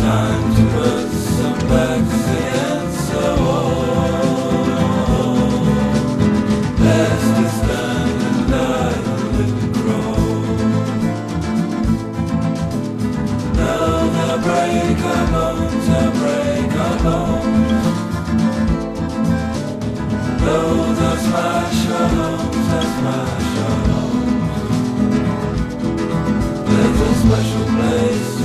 Time to put some backs against the wall. Best to stand and die with the crow. Now the break our bones, the break our bones. Though the smash our homes, the smash our homes. There's a special place